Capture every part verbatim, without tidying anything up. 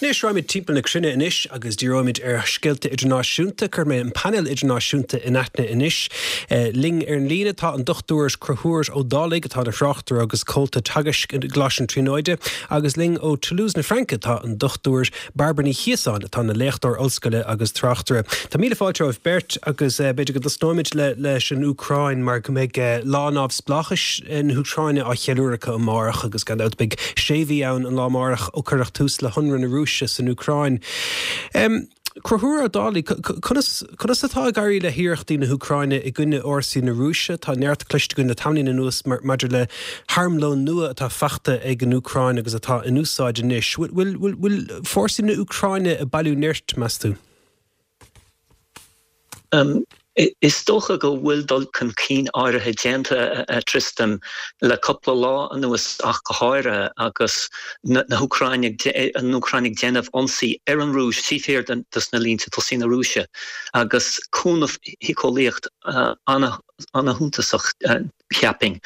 Inis roiid timp na crinne inis agus dúróid ar scilte idirnáisiúnta chur mé an panel idirnáisiúnta in aithne inis. Ling ar an lína tá an dochtúirs cruthúirs ó dálaigh atá na chreachtar agus colta tagas glas an tríóide, agus ling ó Toulouse na Franca tá an dochtúirs Barbaní Chiasáin atá na léchtúir olscoile agus trachtara. Tá míle fáilte oh Bert agus beidir go dostóimiid le leis an Ucrain mar go méid lánámh splachas in Ucraine á cheúracha an márach agus gan out big séhí ann an lámárach ó chuireach tús le hunran na Rúise san Ucrain. Um, Cruthúr a dálaí, chunas atá garí le hiíochtaí na Ucraine i gcuine orsaí na Rúise, tá neart cluiste gon na tamnaí na nuas mar maidir le harmlón nua atá feachta ag an Ucraine agus atá in úsáid inis. Bhfuil fórsaí na Ucraine a bailú neart meas tú? Um, Is stocha go bhfuil dul chun cín áirithe déanta a tristam le coppla lá an nuas ach go háire agus na Ucrainnig an Ucrainnig déanamhionsaí ar an Rúis síféir dus na línta tosí na Rúise agus cúnamh hicóíocht anna anna húntasach cheaping.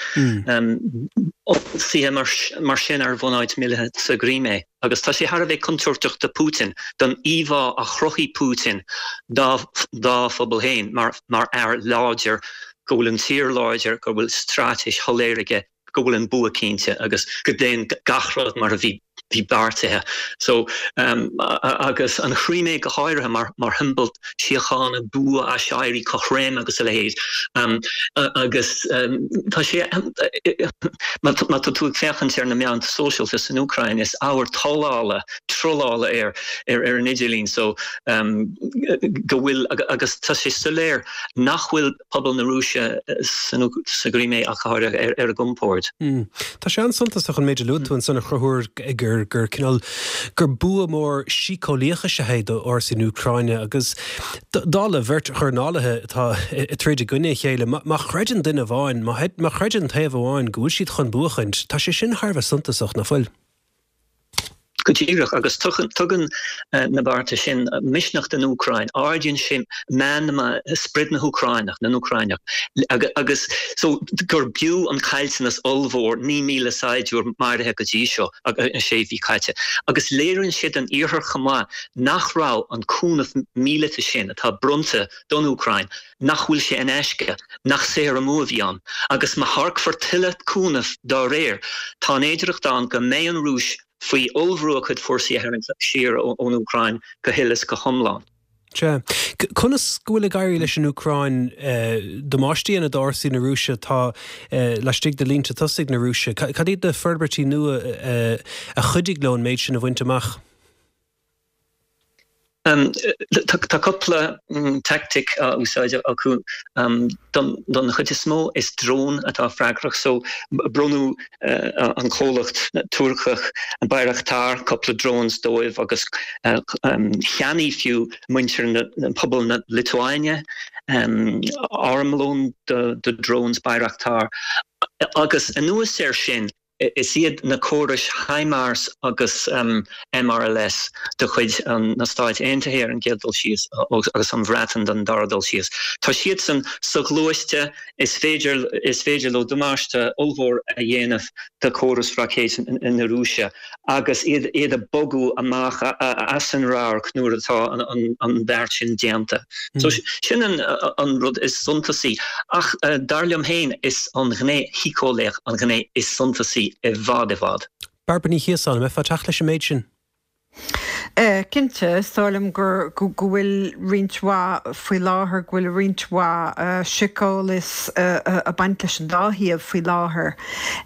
Sí mar sin ar bhnáid milithe sa gríime. Agus tá sé har bheith contúirteach de Putin don íomhá a chrochí Putin dá phobal héin mar mar ar láidir go bhfuil an tír láidir go bhfuil stráis choléirige go bhfuil an bua cínte agus go déon gachrad mar a bhí bhí bartathe. So um, agus an chríime go háirithe mar mar himbalt siochána bua a seairí cochréim agus a léid. Um, agus um, tá sé má tú tú fechant ar na meán socialtas in Ucraine is áhar tálála trolála ar ar ar an idirlín. So um, go bhfuil agus tá sé soléir nach bhfuil pobl na Rúise sa gríime a cháire ar ar a gumpóid. Mm. Tá sé an suntasach an méidir lútú an sanna chruthúr gur gur cinál gur bua mór sícólaocha se héad ors in Ucraine agus dála bhirt chuirnálathe tá i tríide gine chéile má chreidean duine bháin, má chreidean taobh bháin go bhfuil siad chun buchaint, tá sé sin tharbh suntasach na fuil. Gotíirech agus tugan na barta sin misneach den Ucrain, ardíonn sin meanama sprid na Ucrainach, na Ucrainach. Agus, so gur biú an cailtenas olmhór ní míle saidúr marithe go dtí seo a sé bhí caite. Agus léironn siad an iarthar chamá nach rá an cúnamh mílete sin atá brunta don Ucrain, nach bhfuil sé an eisce, nach sé ar a móbhíán. Agus má harc for tiile cúnamh dá réir, tá éidirach dá go mé an Rúis faoi olbhrú chud fórsaí a siar ón Ucrain go hilas go thomláin. Tja, chunas gúil gairí leis an Ucrain domáistí na dársaí na Rúise tá leistigh de línta tosaigh na Rúise. Cad iad de ferbertí nua a chudig lón méid sin a bhainteach? Um, Tá coppla um, tactic uh, úsáide acu um, don chuide smó is drón atá freigrach, so brunú uh, an chólacht túrchach an Bayraktar, coppla drones dóibh agus uh, um, cheannaí fiú muintir na, na pobl na Lithuania, um, armlón de, de drones Bayraktar, agus an nuas séir sin is iad na córais HIMARS agus um, M R L S de chuid um, na stáid éintehéir an gédal síos agus an bhreatan an daradal síos. Tá siad san sa glóiste is féidir is féidir lo domáiste olmhór a dhéanamh de córas fracéis in, in na Rúise agus iad, iad a bogu amach as an rár cnúr atá an, an, an bert sin déanta. Mm. So sin an, an rud is suntasí. Ach uh, darliam héin is an gné hicóléach an gné is suntasí e bhd e bhd. Barbaní Chiasáin, me fáteach leis an méid sin? Cinnte, stálam gur go bhfuil rintmha faoi láthair, go bhfuil rintmha sicólas a baint leis an dáthaíomh faoi láthair.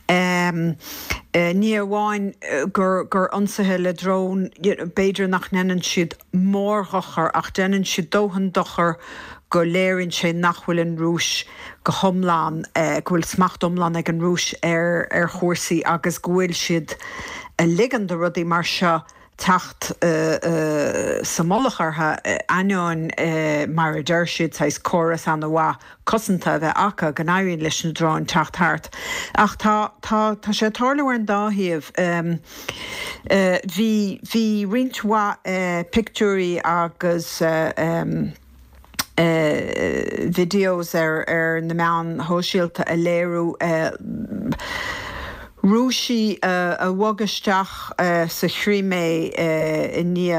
Ní amháin gur ionsaithe le drón beidir nach neann siad mórghachar ach déanann siad dóthan dochar go léironn sé nach bhfuil an Rúis go thomláin, go bhfuil smacht omláin ag an Rúis ar ar chósaí agus go bhfuil siad a ligean do rudaí mar seo tacht uh, uh, sa molachartha uh, anion uh, mar a deir siad tais choras an bhá cosanta bheith acha gan éiríonn leis na dráin teacht thart. Ach tá tá tá sé tarlú an dáthaíomh um, uh, bhí bhí rintmha uh, pictúrí agus uh, um, Uh, videos ar, ar na meán hóisialta a léirú uh, Rúsí a bhagasteach sa chrímé i ní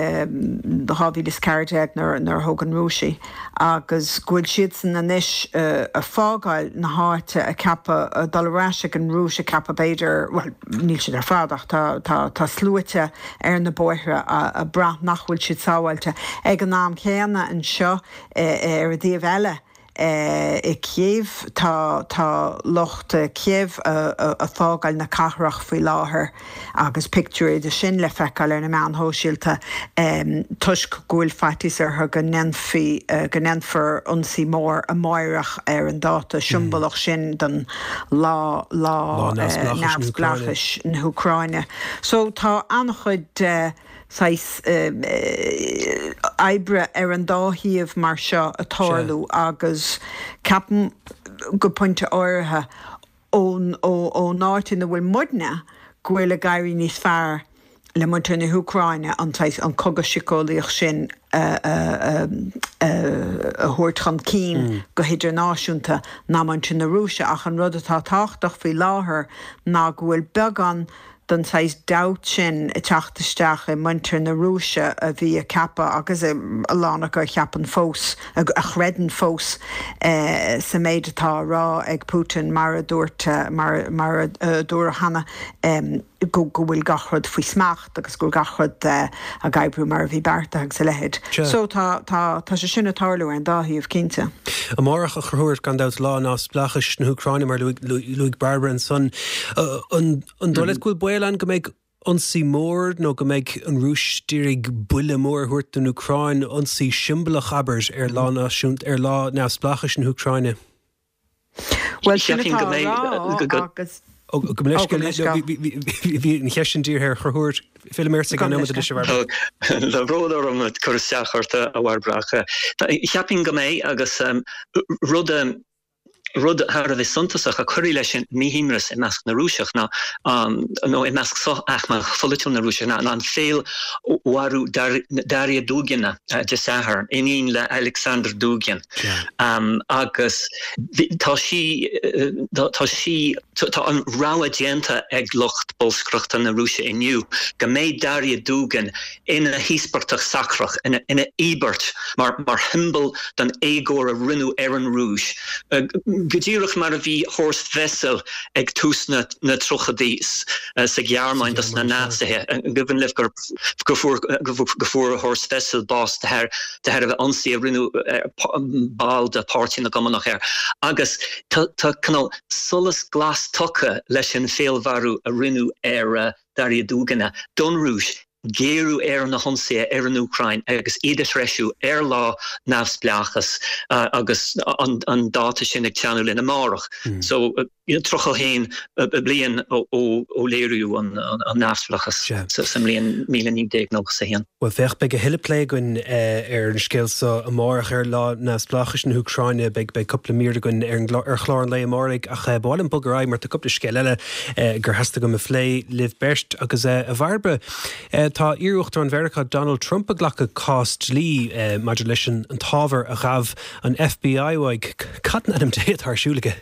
hábhí is ceirdeag nar thugan Rúsí agus gúil siad san anis a fágáil na háite a cappa a dalráise an Rús a cappa beidir well níl siad ar fádach tá slúite ar na bóithre a brath nachhfuil siad sáhailte ag an náam chéanna an seo ar a díobh eile. Uh, I Kiev tá tá locht uh, Kiev a uh, uh, fágáil na cathrach faoi láthair agus picture de sin le feicáil ar na meán hóisiilta um, tuisc gúil fatis ar thu go nenfi uh, go nenfar ionsaí mór a maireach ar an dáta siúmbalach sin don lá lá neamhsplachais na Ucraine. So tá annachchuid uh, Sais um, uh, Ibre ar an dáhíomh mar seo a tárlú agus capan go pointe áirithe ón ó náirtin na bhfuil mudne gohfuil a gairí níos fearr le muinte na Ucraine an tais an cogadh sicólaíoch sin a thuirtchan cín go hidirnáisiúnta ná muinte na Rúise ach an rud atá táchtach faoi láthair ná go bhfuil beagán don sais daut sin i teachtaisteach i muintir na Rúise a bhí a cappa agus a lána go cheapan fós a chredan fós uh, sa méid atá rá ag Putin mar a dúirte mar, mar a uh, dúir hana um, go go bhfuil gachrod faoi smacht agus go gachrod uh, a gaibrú mar a bhí berta ag sa lehead. So tá tá tá sé sinna tarlú an dáhíomh cinnte. Amárach a chruúir gan dat lá ná splachas na Ucraine mar Luig Barber an son an dolet gúil buileán go méid ionsaí mór nó go méid an Rúis dírig buile mór thuirt an Ucraine ionsaí simbala chabars ar lá náisiúnt ar lá ná splachas na Ucraine. Well, sinna tá rá agus go leis go leis bhí an cheisian dír chruúir filmmersa gan nóid is bhar. Le bhródar am chuirteachirta a bhharbracha. Cheapin go méid agus rud rud har a bheith suntasach a chuirí leis an míhimras i measc na Rúiseach ná nó i measc soch ach mar folitiúil na Rúise ná an féil warú Daria Dugina de Sahar inín le Alexander Dugin agus tá sí tá sí tá an ráagénta ag locht bolscrochta na Rúise inniu go méid Daria Dugin ina híspartach sacrach ina íbert mar mar himbal den égóir a rinú ar an Rúis. Gedíirech mar a bhí Horst Wessel ag túsna na trochadís sa gearmáin das na nátsaithe gohann leh gur gofuair Horst Wessel bás de her de her a bheith ansaí a rinú ball de pártí na gomanach ar. Agus tá canál solas glas tucha leis an féalmharú a rinú ar Daria Dugina don Rúis géirú ar na honsaí ar an Ucraine agus idir reisiú ar lá neamhsplachas uh, agus an, an dáta sin ag teanú in amárach. Mm. So uh, trocha héin uh, blian ó léirú an, an, an neamhsplachas yeah. So sem blian míle nídéag nó sa héan. Well bheith beag a hiileplé gon uh, ar an scéil sa amárach ar lá neamhsplachas na Ucraine beag beag coppla mír gon ar, ar chláir le amárach ach uh, bháil an bugaráid mar tá coppla scéil eile uh, gur heasta go a phlé liv berst agus uh, a bharbe uh, tá iarúcht an Vercha Donald Trump a ghlacha cost lí uh, maidir leis an tábhar a ghabh an F B I waig catan adam déad tharsúlaige.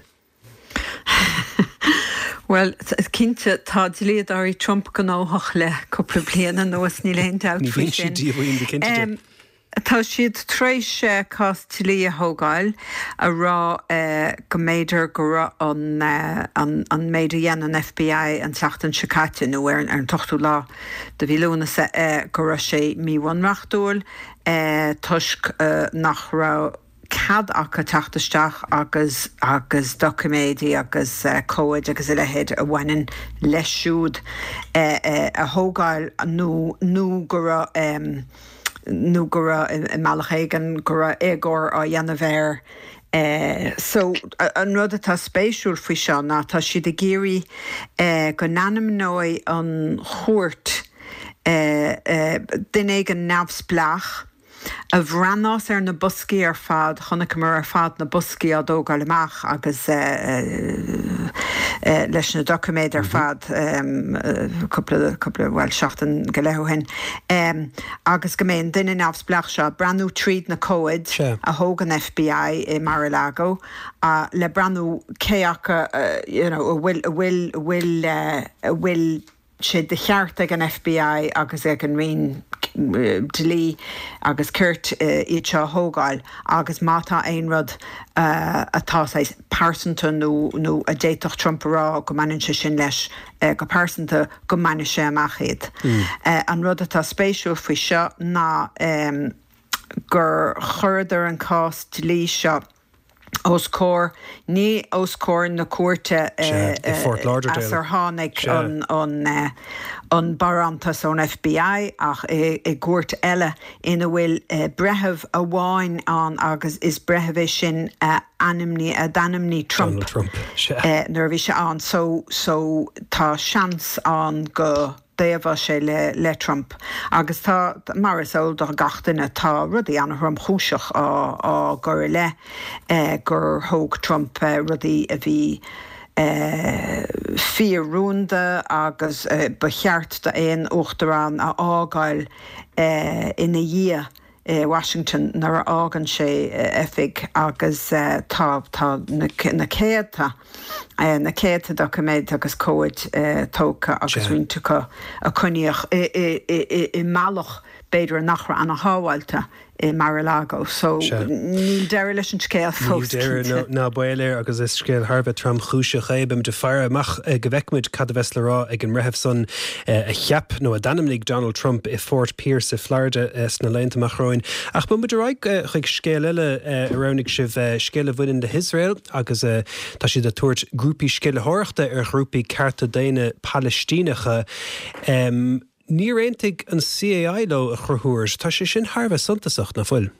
Well, cinnte tá léadáirí Trump go náthach le coppla bliana nuas ní leon doubt faoi sin. Tá siad tréis cast lí a thógáil a rá uh, go méidir go ra an, uh, an, an méidir dhéan an F B I an teachtain sicáte nó ar an tochtú lá de bhílúna sa uh, go ra sé míhhainreachtúil uh, tuisc uh, nach ra cad acha teachtasteach agus agus documéidí agus uh, cóid agus i lehéad a bhhainean leisúd uh, uh, a thógáil nó nó go ra um, nó go ra i Malachégan go ra égóir á dhéanamhéir. Uh, so an rud atá spéisiúil faoi seo ná tá siad a géirí uh, go nanam nói an chóirt uh, uh, duine an neamhsplach a bhreanás ar na buscaí ar fad chunaic mar ar fad na buscaí a dógáil amach agus leis na documéid ar fad cúpla bhfuil seachtain go leithhin agus go mbeadh duine neamhsplach seo breanú tríd na cóid a thóg an F B I i Mar-a-Lago a le breanú céacha bhfuil bhfuil bhfuil sé de cheart ag an F B I agus ag an rion delí agus cuirt iad seo thógáil agus mátá aon rud atá pásanta nó a déitoch Trump rá go manan sé sin leis go pásanta go maine sé amach iad. An rud atá spéisiú faoi seo ná gur chuirdar an cás delí seo os cór ní os cór na cuairte as ar tháinig an barantas ón F B I ach i gcuairt eile ina bhfuil brethebh a bháin an agus is brethebh sin animní a danimní Trump nuair bhí sé an so tá seans an go déobh sé le, le Trump. Agus tá mar is óil do gachtainna tá rudaí anharm chúiseach á, á gur le eh, gur thóg Trump eh, rudaí a bhí eh, fíorúnda agus eh, becheart de éon uachtarán a ágáil eh, ina dhia Eh, Washington nar ágan sé eh, efig agus eh, tá tá na céadta eh, na céadta do go méid agus cóid eh, tóca agus rintucha a chuineach i, i, i, i malach beidir nachra an a hábhailte i Mar-a-Lago, so níl deir leis an scéal fóst. Níl deir ná bailéir agus is scéal Harbh Trump chúise chéibim de fear amach go bhheicmuid cad a bheits le rá ag an raibh son a cheap nó a danimnig Donald Trump i Fort Pierce i Florida sna leint amach roin. Ach bu muid raig chuig scéal eile aránig sibh scéal a bhuiin de Israel agus tá si de tuairt grúpi scéal háireachta ar grúpi Carta Déine Palestínacha. Um, Ní réintigh an C A I lo a churthúirs, tá sé sin Harbh suntasach na fuil.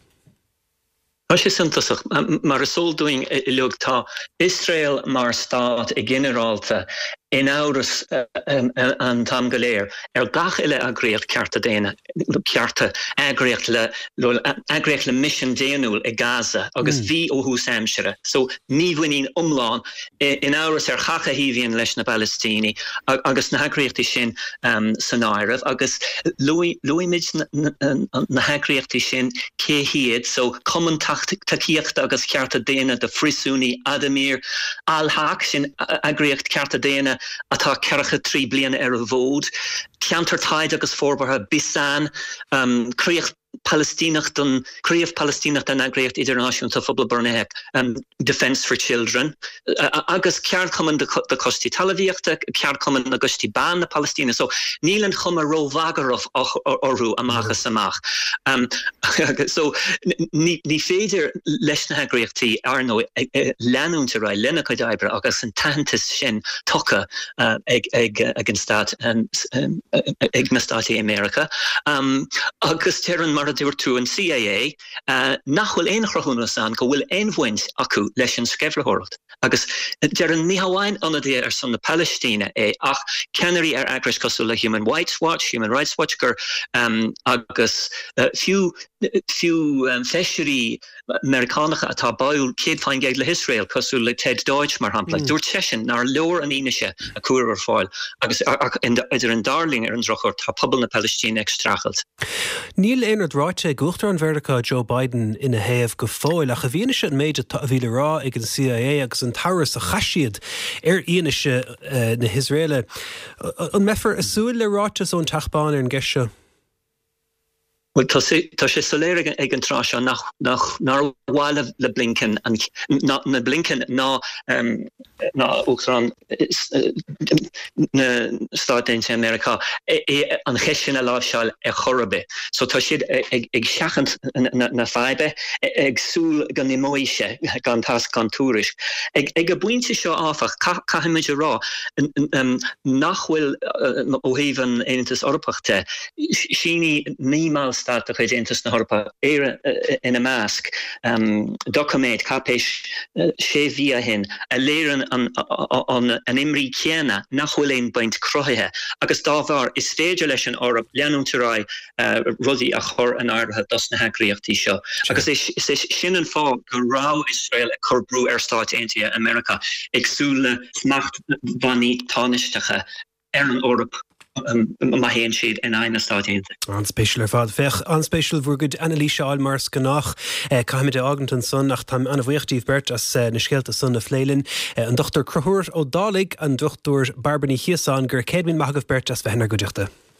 Tá sé suntasach, mar is sóldúing i leog tá Israel mar stát i generálta in áras uh, um, uh, an tam goléir ar gach ile agréocht Carta Déine, cearta agréocht le, agréocht le mission déanúil i Gaza agus bhí ó hús Hampshire. So ní bhainín umláin in áras ar chacha híbhíonn leis na Palestíni agus na agréochtaí sin um, san áireamh agus luimid na, na, na agréochtaí sin cé hiad, so common taíocht agus Carta Déine de Frisúni Adamir Al-Haq sin agréocht Carta Déine atá cearcha trí bliana ar a bhód, ceantar taid agus fórbartha bisan, um, críocht Palestínach don críomh Palestínach den agréocht idirnáisiúnta phobal burnéach um, Defence for Children uh, agus ceart cuman de, de costí talvíochta, ceart cuman na gostí ban na Palestína, so nílan chuma róvagarov orú amachas amach. Um, so ní féidir leis na agréochtaí ar nó leanúnta ra lena go daibre agus an tantas sin tocha uh, ag, ag, ag an stát um, um, ag na státaí America. Um, agus teran mar a dúir tú an C A A uh, nachhfuil éon chrochúnas an go bhfuil éon bhaint acu leis an scefrethóireacht. Agus dear an níhamháin anadé ar san na Palestína é ach ceanirí ar agrais cosú le Human Rights Watch, Human Rights Watch gur um, agus uh, fiú fiú um, feisirí Americánacha atá bail céad fáin géad le Israel cosú le Ted Deutsch mar hampla. Mm. Dúirt sesin nar leor an ínise a cuair ar fáil agus idir an darling ar an drochor tá pobal na Palestína ag strachelt. Níl éonad ráite gúachtar an bheirdecha Joe Biden ina héamh go fáil a go bhíonise an méide a bhíle rá ag an C I A agus an taras a chaisiad ar íonise uh, na Hisraile. An mefar a súil le ráte ón teachbáin ar an gceise? Well, tá sé soléir ag an trá nach nach nar bháile le Blinken an na Blinken ná um, ná Uachtarán na Stáit America é an cheisian a láseáil a chorbe. So tá siad ag seachant na feibe ag súil gan nimóise gan tas gan túris. Ag a buinte seo áfach caiimiidir rá nachhfuil ó héhan Aontas Orpachta síní nímal Stat a chuid intas na Harpa éire ina másc document capéis sé bhí hin a léirean an imrí céanna nachhfuilén baint crothaithe agus dábhar is féidir leis an orb leanúntará rudí a chur an airthe dos na heagríochtaí seo. Agus is sin an fá go rá Israel a chur brú ar Stáit Aontaithe America agsúla smacht bhaní tánisteacha ar an orb ma héan siad in aine Stáit Aontaithe. An spéisial ar fád fech an spéisial bhfuil good Annalise Almars gannach caiimiid agant an son nach tam anna bhuiachtíh bert as na scéalta son na Fléilinn an dochtar Crothúir ó Dálaigh an dochtúir Barbara Ní Chiasáin gur céadmín maithagah bert as bheithnar go deachta.